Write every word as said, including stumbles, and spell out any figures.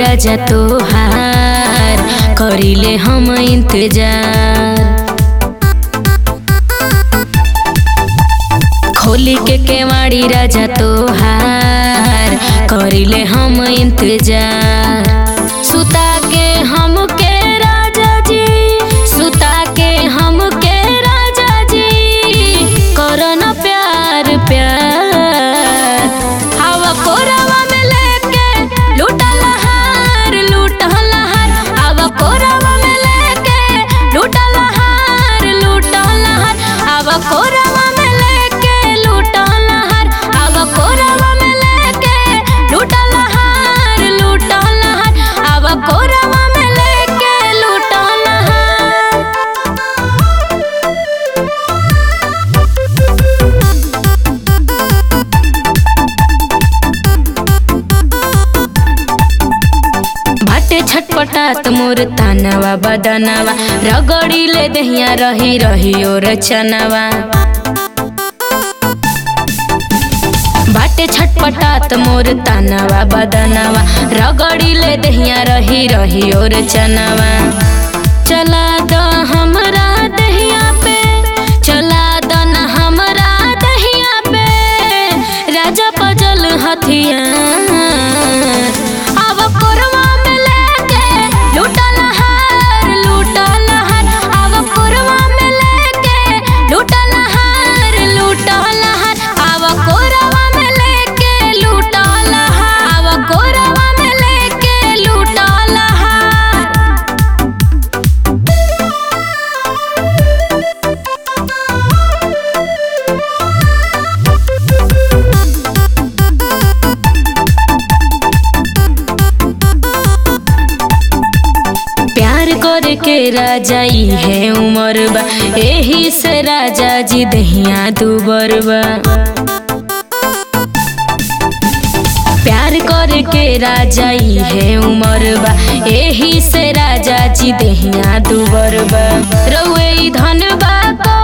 राजा तोहार, करिले हम इंतजार। खोली के केवाड़ी राजा तोहार, करिले हम इंतजार। सुता के हम के राजा जी, सुता के हम के राजा जी, करो न प्यार प्यार। हवा कोरवा में लेके लूटा लहार, लूटा लहार। हवा कोरवा में लेके लूटा लहार, लूटा लहार। हवा कोरवा में लेके लूटा लहार, हवा कोरवा में लेके लूटा लहार, लूटा लहार। हवा कोरवा में लेके लूटा लहार। बाटे छटपटात मोर तानवा बदनवा, रगड़ी ले दहिया रही रही और चनवा। बाटे छटपटात मोर तानवा बदनवा, रगड़ी ले दहिया रही रही और चनवा। चला दो हमरा दहिया पे, चला दो न हमरा दहिया पे, राजा पजल हथियार। अब कोरवा में लेके लूटा लहार, लूटा लहार। अब कोरवा में लेके लूटा लहार, लूटा लहार। अब कोरवा में लेके लूटा लहार, अब कोरवा में लेके लूटा लहार। प्यार करे के राजा ई है उमर बा, एही से राजा जी दहिया दुबर बा। प्यार करे के राजा ई है उमर बा, एही से राजा जी दहिया दुबर बा। रउए ई धन बा।